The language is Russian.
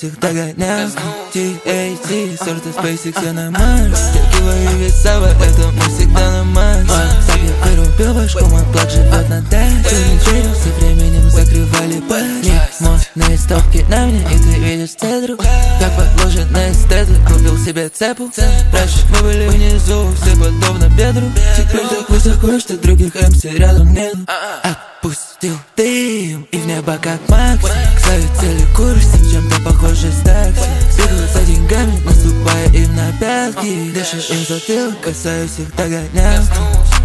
их догонял. TAT, сорта SpaceX, я на Марс. Стягиваю весова, это мы всегда на Марс. Так я вырубил башку, мой плаг живет на даче. Всю неделю со временем закрывали пальцы. Модные стопки на мне, и ты видишь цедру. Как подложенная эстеты, купил себе цепу. Раньше мы были внизу, все подобно бедру. Теперь так высоко, что других МС рядом нет. Отпустил дым, и в небо как Макс. К своей цели курсе, чем-то похожий с такси. Бегаю за деньгами, наступая им на пятки. Дышу им затылок, касаюсь их догонял.